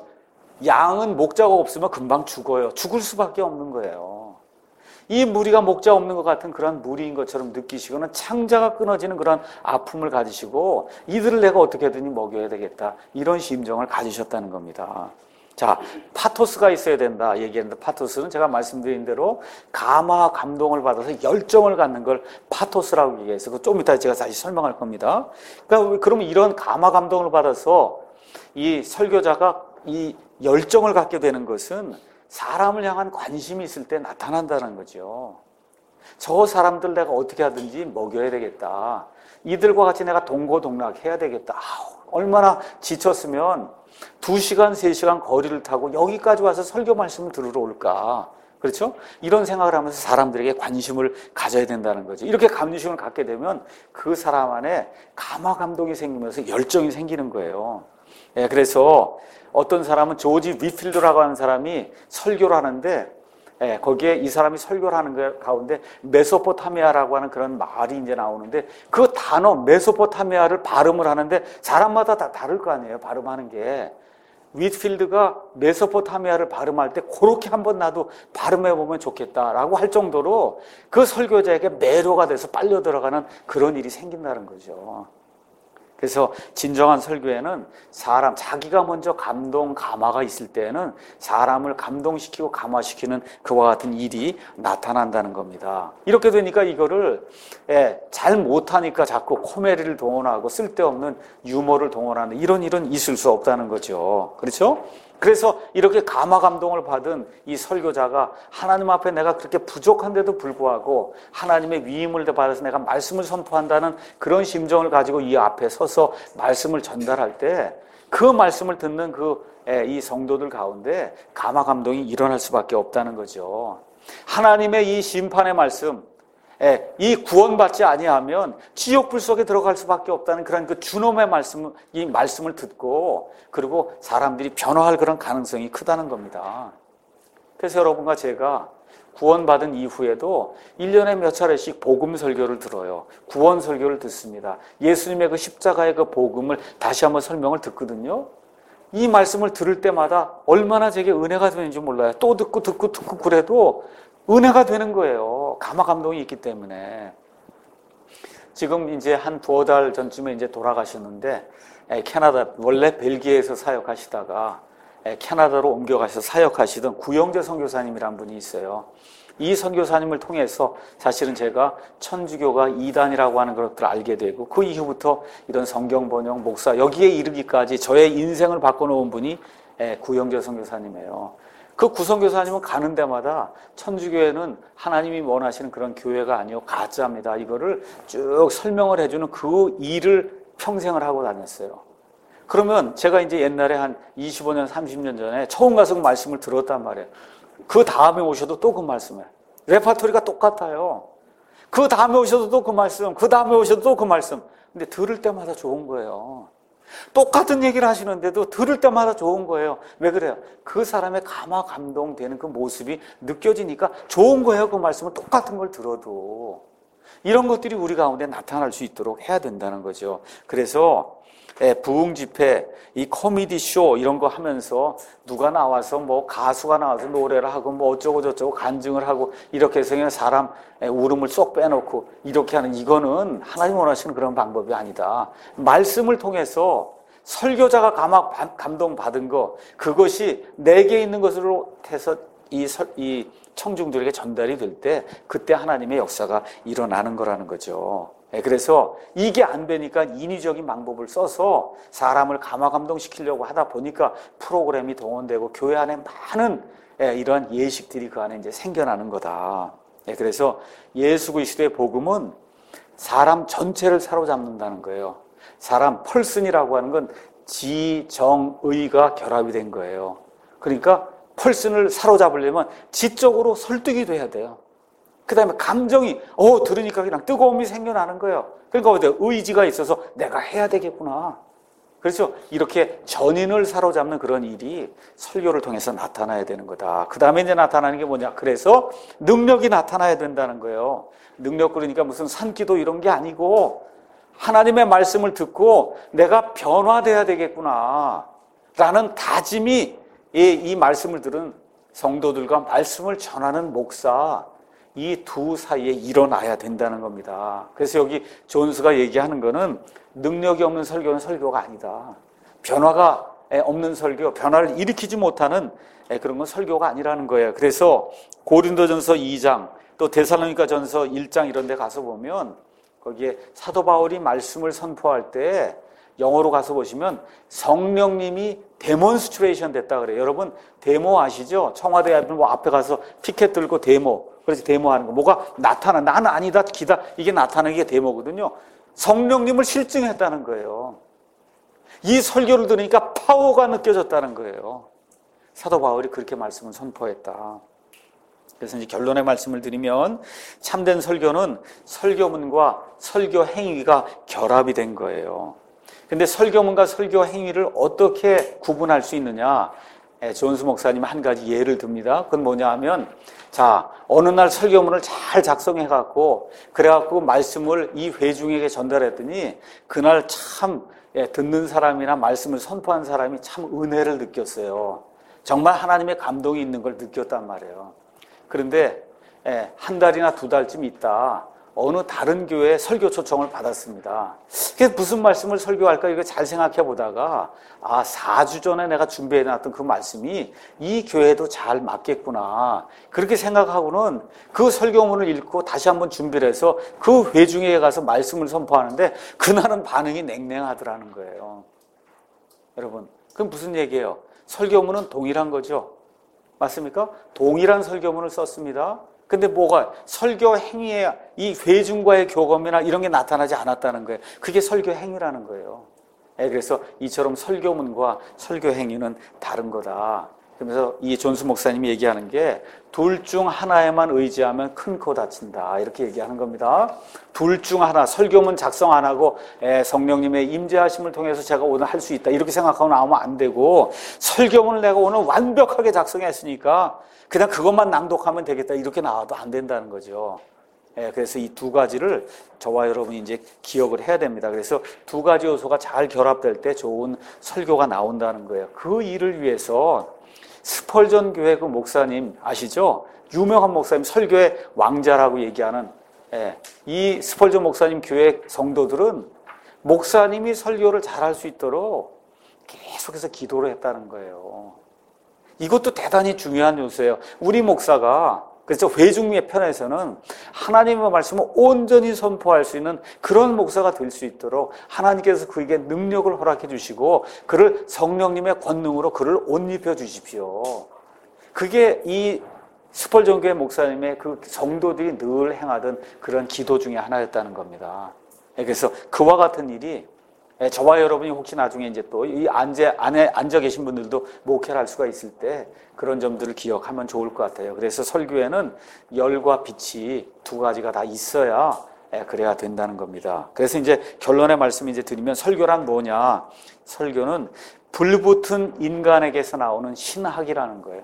양은 목자가 없으면 금방 죽어요. 죽을 수밖에 없는 거예요. 이 무리가 목자 없는 것 같은 그런 무리인 것처럼 느끼시고는 창자가 끊어지는 그런 아픔을 가지시고 이들을 내가 어떻게든 먹여야 되겠다. 이런 심정을 가지셨다는 겁니다. 자, 파토스가 있어야 된다 얘기했는데 파토스는 제가 말씀드린 대로 감화, 감동을 받아서 열정을 갖는 걸 파토스라고 얘기해서 좀 이따 제가 다시 설명할 겁니다. 그러니까 그러면 이런 감화, 감동을 받아서 이 설교자가 이 열정을 갖게 되는 것은 사람을 향한 관심이 있을 때 나타난다는 거죠. 저 사람들 내가 어떻게 하든지 먹여야 되겠다. 이들과 같이 내가 동고동락해야 되겠다. 얼마나 지쳤으면 2시간, 3시간 거리를 타고 여기까지 와서 설교 말씀을 들으러 올까. 그렇죠? 이런 생각을 하면서 사람들에게 관심을 가져야 된다는 거죠. 이렇게 관심을 갖게 되면 그 사람 안에 감화, 감동이 생기면서 열정이 생기는 거예요. 그래서 어떤 사람은 조지 위필드라고 하는 사람이 설교를 하는데 거기에 이 사람이 설교를 하는 것 가운데 메소포타미아라고 하는 그런 말이 이제 나오는데 그 단어 메소포타미아를 발음을 하는데 사람마다 다 다를 거 아니에요. 발음하는 게. 위필드가 메소포타미아를 발음할 때 그렇게 한번 나도 발음해보면 좋겠다라고 할 정도로 그 설교자에게 매료가 돼서 빨려 들어가는 그런 일이 생긴다는 거죠. 그래서 진정한 설교에는 사람, 자기가 먼저 감동, 감화가 있을 때에는 사람을 감동시키고 감화시키는 그와 같은 일이 나타난다는 겁니다. 이렇게 되니까 이거를 잘 못하니까 자꾸 코미디를 동원하고 쓸데없는 유머를 동원하는 이런 일은 있을 수 없다는 거죠. 그렇죠? 그래서 이렇게 감화 감동을 받은 이 설교자가 하나님 앞에 내가 그렇게 부족한데도 불구하고 하나님의 위임을 받아서 내가 말씀을 선포한다는 그런 심정을 가지고 이 앞에 서서 말씀을 전달할 때 그 말씀을 듣는 이 성도들 가운데 감화 감동이 일어날 수밖에 없다는 거죠. 하나님의 이 심판의 말씀, 이 구원받지 아니하면 지옥불 속에 들어갈 수밖에 없다는 그런 그 주놈의 이 말씀을 듣고 그리고 사람들이 변화할 그런 가능성이 크다는 겁니다. 그래서 여러분과 제가 구원받은 이후에도 1년에 몇 차례씩 복음 설교를 들어요. 구원 설교를 듣습니다. 예수님의 그 십자가의 그 복음을 다시 한번 설명을 듣거든요. 이 말씀을 들을 때마다 얼마나 제게 은혜가 되는지 몰라요. 또 듣고 그래도 은혜가 되는 거예요. 감화 감동이 있기 때문에. 지금 이제 한 두어 달 전쯤에 이제 돌아가셨는데, 캐나다, 원래 벨기에에서 사역하시다가 캐나다로 옮겨가셔서 사역하시던 구영재 선교사님이란 분이 있어요. 이 선교사님을 통해서 사실은 제가 천주교가 이단이라고 하는 것들을 알게 되고, 그 이후부터 이런 성경 번역, 목사, 여기에 이르기까지 저의 인생을 바꿔놓은 분이 구영재 선교사님이에요. 그 구선교사님은 가는 데마다 천주교회는 하나님이 원하시는 그런 교회가 아니요 가짜입니다. 이거를 쭉 설명을 해주는 그 일을 평생을 하고 다녔어요. 그러면 제가 이제 옛날에 한 25년, 30년 전에 처음 가서 그 말씀을 들었단 말이에요. 그 다음에 오셔도 또 그 말씀을. 레파토리가 똑같아요. 그 다음에 오셔도 또 그 말씀, 그 다음에 오셔도 또 그 말씀. 근데 들을 때마다 좋은 거예요. 똑같은 얘기를 하시는데도 들을 때마다 좋은 거예요. 왜 그래요? 그 사람의 감화 감동되는 그 모습이 느껴지니까 좋은 거예요. 그 말씀을 똑같은 걸 들어도. 이런 것들이 우리 가운데 나타날 수 있도록 해야 된다는 거죠. 그래서 부흥 집회, 이 코미디 쇼 이런 거 하면서 누가 나와서 뭐 가수가 나와서 노래를 하고 뭐 어쩌고 저쩌고 간증을 하고 이렇게 해서 그냥 사람 울음을 쏙 빼놓고 이렇게 하는, 이거는 하나님 원하시는 그런 방법이 아니다. 말씀을 통해서 설교자가 감동 받은 거, 그것이 내게 있는 것으로 해서 이 청중들에게 전달이 될 때 그때 하나님의 역사가 일어나는 거라는 거죠. 그래서 이게 안 되니까 인위적인 방법을 써서 사람을 감화 감동시키려고 하다 보니까 프로그램이 동원되고 교회 안에 많은 이러한 예식들이 그 안에 이제 생겨나는 거다. 그래서 예수 그리스도의 복음은 사람 전체를 사로잡는다는 거예요. 사람 펄슨이라고 하는 건 지정의가 결합이 된 거예요. 그러니까 펄슨을 사로잡으려면 지적으로 설득이 돼야 돼요. 그 다음에 감정이 들으니까 그냥 뜨거움이 생겨나는 거예요. 그러니까 의지가 있어서 내가 해야 되겠구나. 그래서 이렇게 전인을 사로잡는 그런 일이 설교를 통해서 나타나야 되는 거다. 그 다음에 이제 나타나는 게 뭐냐? 그래서 능력이 나타나야 된다는 거예요. 능력, 그러니까 무슨 산기도 이런 게 아니고 하나님의 말씀을 듣고 내가 변화돼야 되겠구나 라는 다짐이 이 말씀을 들은 성도들과 말씀을 전하는 목사, 이 두 사이에 일어나야 된다는 겁니다. 그래서 여기 존스가 얘기하는 거는 능력이 없는 설교는 설교가 아니다. 변화가 없는 설교, 변화를 일으키지 못하는 그런 건 설교가 아니라는 거예요. 그래서 고린도전서 2장 또 데살로니가전서 1장 이런 데 가서 보면 거기에 사도 바울이 말씀을 선포할 때 영어로 가서 보시면 성령님이 데몬스트레이션 됐다 그래요. 여러분 데모 아시죠? 청와대 앞에 가서 피켓 들고 데모, 그래서 데모하는 거, 뭐가 나타나, 나는 아니다 기다, 이게 나타나는 게 데모거든요. 성령님을 실증했다는 거예요. 이 설교를 들으니까 파워가 느껴졌다는 거예요. 사도 바울이 그렇게 말씀을 선포했다. 그래서 이제 결론의 말씀을 드리면 참된 설교는 설교문과 설교 행위가 결합이 된 거예요. 근데 설교문과 설교 행위를 어떻게 구분할 수 있느냐? 존스 목사님 한 가지 예를 듭니다. 그건 뭐냐 하면, 자, 어느 날 설교문을 잘 작성해갖고, 그래갖고 말씀을 이 회중에게 전달했더니, 그날 참, 듣는 사람이나 말씀을 선포한 사람이 참 은혜를 느꼈어요. 정말 하나님의 감동이 있는 걸 느꼈단 말이에요. 그런데, 한 달이나 두 달쯤 있다, 어느 다른 교회에 설교 초청을 받았습니다. 그래서 무슨 말씀을 설교할까 이거 잘 생각해 보다가 4주 전에 내가 준비해 놨던 그 말씀이 이 교회도 잘 맞겠구나. 그렇게 생각하고는 그 설교문을 읽고 다시 한번 준비를 해서 그 회중에 가서 말씀을 선포하는데 그날은 반응이 냉랭하더라는 거예요. 여러분, 그럼 무슨 얘기예요? 설교문은 동일한 거죠. 맞습니까? 동일한 설교문을 썼습니다. 근데 뭐가 설교 행위에 이 회중과의 교감이나 이런 게 나타나지 않았다는 거예요. 그게 설교 행위라는 거예요. 그래서 이처럼 설교문과 설교 행위는 다른 거다. 그러면서 이 존스 목사님이 얘기하는 게 둘 중 하나에만 의지하면 큰 코 다친다 이렇게 얘기하는 겁니다. 둘 중 하나, 설교문 작성 안 하고 성령님의 임재하심을 통해서 제가 오늘 할 수 있다 이렇게 생각하고 나오면 안 되고, 설교문을 내가 오늘 완벽하게 작성했으니까 그냥 그것만 낭독하면 되겠다 이렇게 나와도 안 된다는 거죠. 그래서 이 두 가지를 저와 여러분이 이제 기억을 해야 됩니다. 그래서 두 가지 요소가 잘 결합될 때 좋은 설교가 나온다는 거예요. 그 일을 위해서 스펄전 교회 그 목사님 아시죠? 유명한 목사님, 설교의 왕자라고 얘기하는 이 스펄전 목사님 교회 성도들은 목사님이 설교를 잘할 수 있도록 계속해서 기도를 했다는 거예요. 이것도 대단히 중요한 요소예요. 우리 목사가 그래서 회중의 편에서는 하나님의 말씀을 온전히 선포할 수 있는 그런 목사가 될 수 있도록 하나님께서 그에게 능력을 허락해 주시고 그를 성령님의 권능으로 그를 옷 입혀 주십시오. 그게 이 스펄전 교회 목사님의 그 성도들이 늘 행하던 그런 기도 중에 하나였다는 겁니다. 그래서 그와 같은 일이 저와 여러분이 혹시 나중에 이제 또 이 안에 앉아 계신 분들도 목회를 할 수가 있을 때 그런 점들을 기억하면 좋을 것 같아요. 그래서 설교에는 열과 빛이 두 가지가 다 있어야 그래야 된다는 겁니다. 그래서 이제 결론의 말씀 이제 드리면 설교란 뭐냐? 설교는 불붙은 인간에게서 나오는 신학이라는 거예요.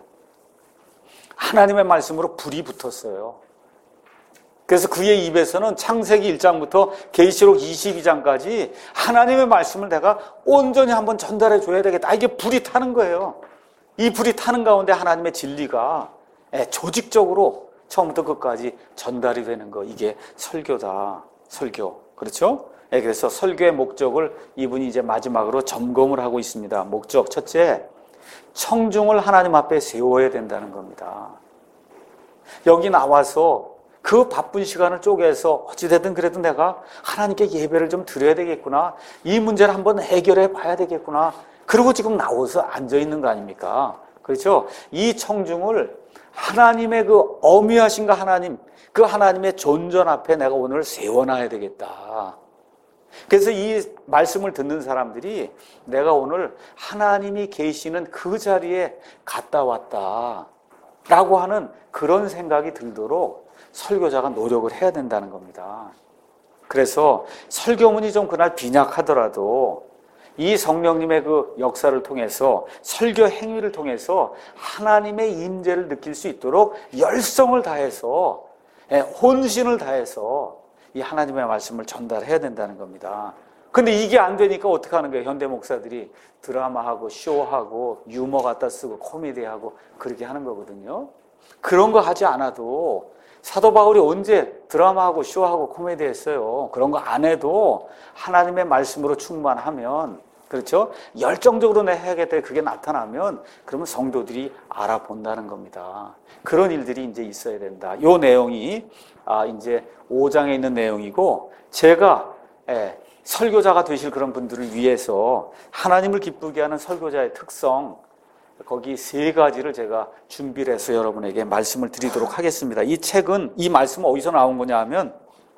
하나님의 말씀으로 불이 붙었어요. 그래서 그의 입에서는 창세기 1장부터 계시록 22장까지 하나님의 말씀을 내가 온전히 한번 전달해 줘야 되겠다. 이게 불이 타는 거예요. 이 불이 타는 가운데 하나님의 진리가 조직적으로 처음부터 끝까지 전달이 되는 거. 이게 설교다. 설교. 그렇죠? 그래서 설교의 목적을 이분이 이제 마지막으로 점검을 하고 있습니다. 목적 첫째, 청중을 하나님 앞에 세워야 된다는 겁니다. 여기 나와서 그 바쁜 시간을 쪼개서 어찌되든 그래도 내가 하나님께 예배를 좀 드려야 되겠구나. 이 문제를 한번 해결해 봐야 되겠구나. 그리고 지금 나와서 앉아 있는 거 아닙니까? 그렇죠? 이 청중을 하나님의 그 어미하신가 하나님, 그 하나님의 존전 앞에 내가 오늘 세워놔야 되겠다. 그래서 이 말씀을 듣는 사람들이 내가 오늘 하나님이 계시는 그 자리에 갔다 왔다 라고 하는 그런 생각이 들도록 설교자가 노력을 해야 된다는 겁니다. 그래서 설교문이 좀 그날 빈약하더라도 이 성령님의 그 역사를 통해서 설교 행위를 통해서 하나님의 임재를 느낄 수 있도록 열성을 다해서 혼신을 다해서 이 하나님의 말씀을 전달해야 된다는 겁니다. 근데 이게 안 되니까 어떻게 하는 거예요? 현대 목사들이 드라마하고 쇼하고 유머 갖다 쓰고 코미디하고 그렇게 하는 거거든요. 그런 거 하지 않아도 사도 바울이 언제 드라마하고 쇼하고 코미디 했어요? 그런 거 안 해도 하나님의 말씀으로 충만하면, 그렇죠? 열정적으로 내 해야겠다 그게 나타나면 그러면 성도들이 알아본다는 겁니다. 그런 일들이 이제 있어야 된다. 이 내용이 이제 5장에 있는 내용이고, 제가 설교자가 되실 그런 분들을 위해서 하나님을 기쁘게 하는 설교자의 특성, 거기 세 가지를 제가 준비를 해서 여러분에게 말씀을 드리도록 하겠습니다. 이 책은, 이 말씀은 어디서 나온 거냐 하면,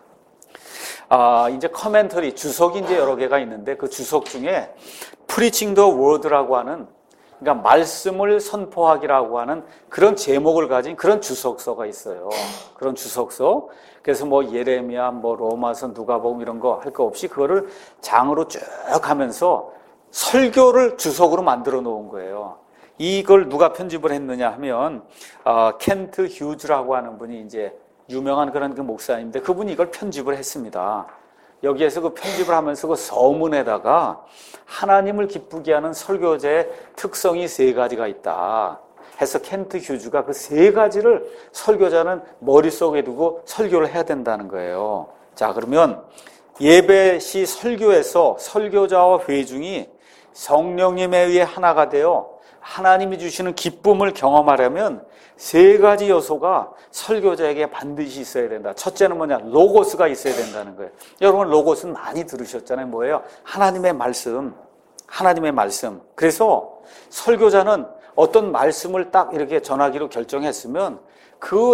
이제 커멘터리, 주석이 이제 여러 개가 있는데 그 주석 중에 Preaching the Word라고 하는, 그러니까 말씀을 선포하기라고 하는 그런 제목을 가진 그런 주석서가 있어요. 그런 주석서. 그래서 뭐 예레미야, 뭐 로마서, 누가복음 이런 거 할 거 없이 그거를 장으로 쭉 하면서 설교를 주석으로 만들어 놓은 거예요. 이걸 누가 편집을 했느냐 하면 켄트 휴즈라고 하는 분이 이제 유명한 그런 그 목사님인데 그분이 이걸 편집을 했습니다. 여기에서 그 편집을 하면서 그 서문에다가 하나님을 기쁘게 하는 설교자의 특성이 세 가지가 있다 해서 켄트 휴즈가 그 세 가지를 설교자는 머릿속에 두고 설교를 해야 된다는 거예요. 자, 그러면 예배 시 설교에서 설교자와 회중이 성령님에 의해 하나가 되어 하나님이 주시는 기쁨을 경험하려면 세 가지 요소가 설교자에게 반드시 있어야 된다. 첫째는 뭐냐? 로고스가 있어야 된다는 거예요. 여러분 로고스는 많이 들으셨잖아요. 뭐예요? 하나님의 말씀. 하나님의 말씀. 그래서 설교자는 어떤 말씀을 딱 이렇게 전하기로 결정했으면 그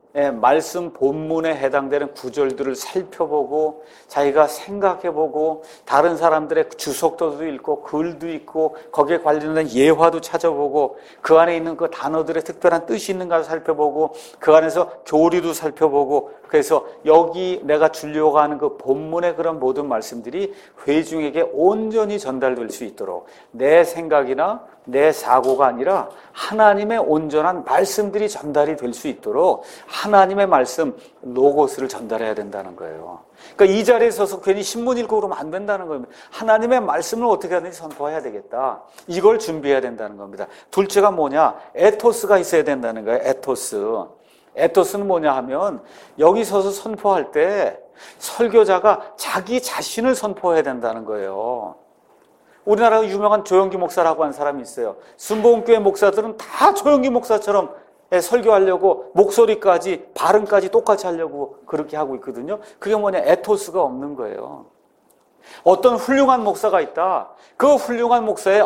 말씀 본문에 해당되는 구절들을 살펴보고 자기가 생각해보고 다른 사람들의 주석도도 읽고 글도 읽고 거기에 관련된 예화도 찾아보고 그 안에 있는 그 단어들의 특별한 뜻이 있는가 살펴보고 그 안에서 교리도 살펴보고 그래서 여기 내가 주려고 하는 그 본문의 그런 모든 말씀들이 회중에게 온전히 전달될 수 있도록 내 생각이나 내 사고가 아니라 하나님의 온전한 말씀들이 전달이 될 수 있도록 하나님의 말씀 로고스를 전달해야 된다는 거예요. 그러니까 이 자리에 서서 괜히 신문 읽고 그러면 안 된다는 겁니다. 하나님의 말씀을 어떻게 하든지 선포해야 되겠다. 이걸 준비해야 된다는 겁니다. 둘째가 뭐냐? 에토스가 있어야 된다는 거예요. 에토스. 에토스는 뭐냐 하면 여기 서서 선포할 때 설교자가 자기 자신을 선포해야 된다는 거예요. 우리나라 유명한 조영기 목사라고 하는 사람이 있어요. 순복음교회 목사들은 다 조영기 목사처럼 설교하려고 목소리까지 발음까지 똑같이 하려고 그렇게 하고 있거든요. 그게 뭐냐? 에토스가 없는 거예요. 어떤 훌륭한 목사가 있다. 그 훌륭한 목사의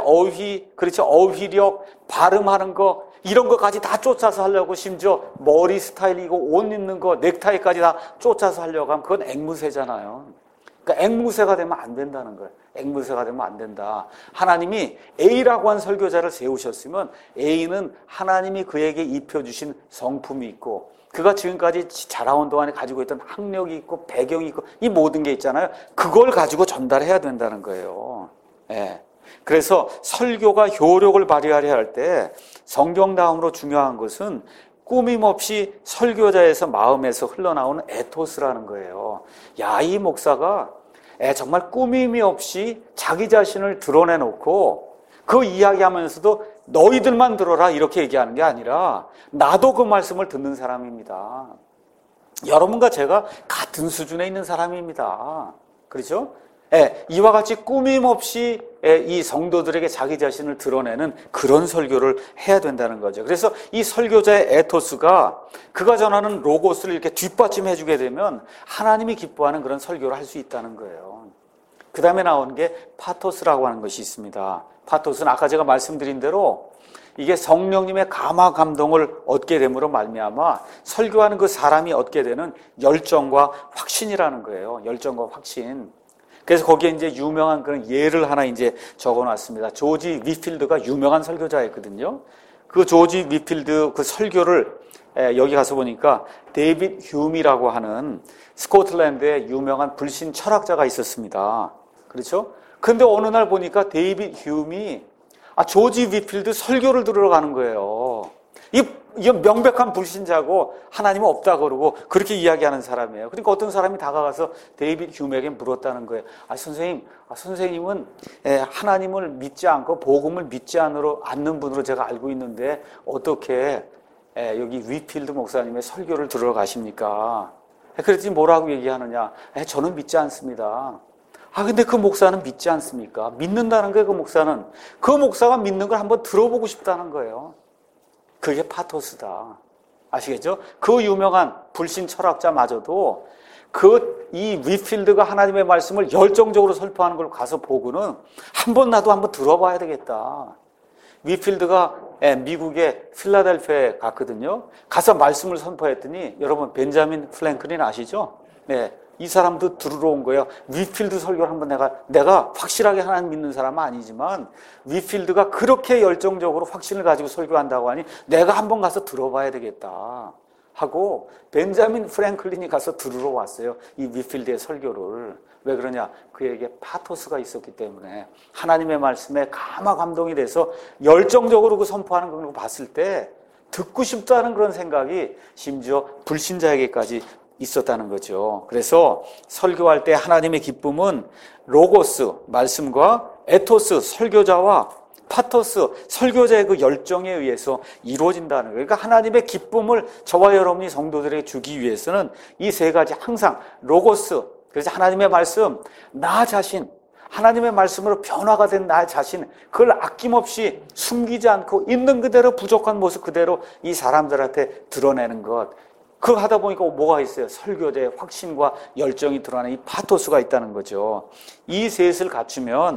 어휘력, 발음하는 거 이런 것까지 다 쫓아서 하려고 심지어 머리 스타일이고 옷 입는 거, 넥타이까지 다 쫓아서 하려고 하면 그건 앵무새잖아요. 그러니까 앵무새가 되면 안 된다는 거예요. 앵무새가 되면 안 된다. 하나님이 A라고 한 설교자를 세우셨으면 A는 하나님이 그에게 입혀주신 성품이 있고 그가 지금까지 자라온 동안에 가지고 있던 학력이 있고 배경이 있고 이 모든 게 있잖아요. 그걸 가지고 전달해야 된다는 거예요. 예. 그래서 설교가 효력을 발휘하려 할 때 성경 다음으로 중요한 것은 꾸밈없이 설교자에서 마음에서 흘러나오는 에토스라는 거예요. 야, 이 목사가 정말 꾸밈이 없이 자기 자신을 드러내놓고 그 이야기하면서도 너희들만 들어라 이렇게 얘기하는 게 아니라 나도 그 말씀을 듣는 사람입니다. 여러분과 제가 같은 수준에 있는 사람입니다. 그렇죠? 이와 같이 꾸밈 없이 이 성도들에게 자기 자신을 드러내는 그런 설교를 해야 된다는 거죠. 그래서 이 설교자의 에토스가 그가 전하는 로고스를 이렇게 뒷받침해 주게 되면 하나님이 기뻐하는 그런 설교를 할 수 있다는 거예요. 그 다음에 나오는 게 파토스라고 하는 것이 있습니다. 파토스는 아까 제가 말씀드린 대로 이게 성령님의 감화 감동을 얻게 됨으로 말미암아 설교하는 그 사람이 얻게 되는 열정과 확신이라는 거예요. 열정과 확신. 그래서 거기에 이제 유명한 그런 예를 하나 이제 적어놨습니다. 조지 위필드가 유명한 설교자였거든요. 그 조지 위필드 그 설교를 여기 가서 보니까 데이빗 휴미라고 하는 스코틀랜드의 유명한 불신 철학자가 있었습니다. 그렇죠? 근데 어느 날 보니까 데이빗 휴미 조지 위필드 설교를 들으러 가는 거예요. 이 명백한 불신자고 하나님은 없다 그러고 그렇게 이야기하는 사람이에요. 그러니까 어떤 사람이 다가가서 데이빗 휴메에게 물었다는 거예요. 선생님은 하나님을 믿지 않고 복음을 믿지 않는 분으로 제가 알고 있는데 어떻게 여기 위필드 목사님의 설교를 들으러 가십니까? 그랬더니 뭐라고 얘기하느냐? 저는 믿지 않습니다. 근데 그 목사는 믿지 않습니까? 믿는다는 거예요, 그 목사가 믿는 걸 한번 들어보고 싶다는 거예요. 그게 파토스다. 아시겠죠? 그 유명한 불신 철학자마저도 이 위필드가 하나님의 말씀을 열정적으로 설포하는 걸 가서 보고는 나도 한번 들어봐야 되겠다. 위필드가 미국의 필라델피아에 갔거든요. 가서 말씀을 선포했더니 여러분 벤자민 프랭클린 아시죠? 네. 이 사람도 들으러 온 거예요. 위필드 설교를 한번 내가 확실하게 하나님 믿는 사람은 아니지만 위필드가 그렇게 열정적으로 확신을 가지고 설교한다고 하니 내가 한번 가서 들어봐야 되겠다 하고 벤자민 프랭클린이 가서 들으러 왔어요. 이 위필드의 설교를. 왜 그러냐? 그에게 파토스가 있었기 때문에 하나님의 말씀에 감화 감동이 돼서 열정적으로 그 선포하는 걸 봤을 때 듣고 싶다는 그런 생각이 심지어 불신자에게까지 있었다는 거죠. 그래서 설교할 때 하나님의 기쁨은 로고스, 말씀과 에토스, 설교자와 파토스, 설교자의 그 열정에 의해서 이루어진다는 거예요. 그러니까 하나님의 기쁨을 저와 여러분이 성도들에게 주기 위해서는 이 세 가지 항상 로고스, 그래서 하나님의 말씀, 나 자신, 하나님의 말씀으로 변화가 된 나 자신, 그걸 아낌없이 숨기지 않고 있는 그대로 부족한 모습 그대로 이 사람들한테 드러내는 것. 그거 하다 보니까 뭐가 있어요? 설교자의 확신과 열정이 드러나는 이 파토스가 있다는 거죠. 이 셋을 갖추면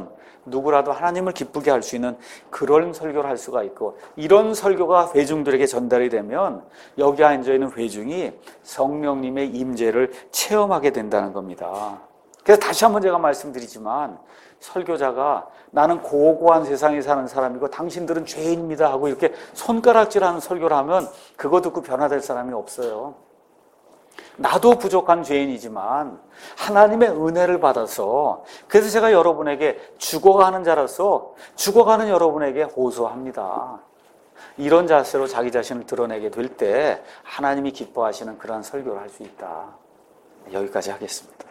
누구라도 하나님을 기쁘게 할 수 있는 그런 설교를 할 수가 있고, 이런 설교가 회중들에게 전달이 되면 여기 앉아 있는 회중이 성령님의 임재를 체험하게 된다는 겁니다. 그래서 다시 한번 제가 말씀드리지만, 설교자가 나는 고고한 세상에 사는 사람이고 당신들은 죄인입니다 하고 이렇게 손가락질하는 설교를 하면 그거 듣고 변화될 사람이 없어요. 나도 부족한 죄인이지만 하나님의 은혜를 받아서, 그래서 제가 여러분에게 죽어가는 자로서 죽어가는 여러분에게 호소합니다. 이런 자세로 자기 자신을 드러내게 될 때 하나님이 기뻐하시는 그런 설교를 할 수 있다. 여기까지 하겠습니다.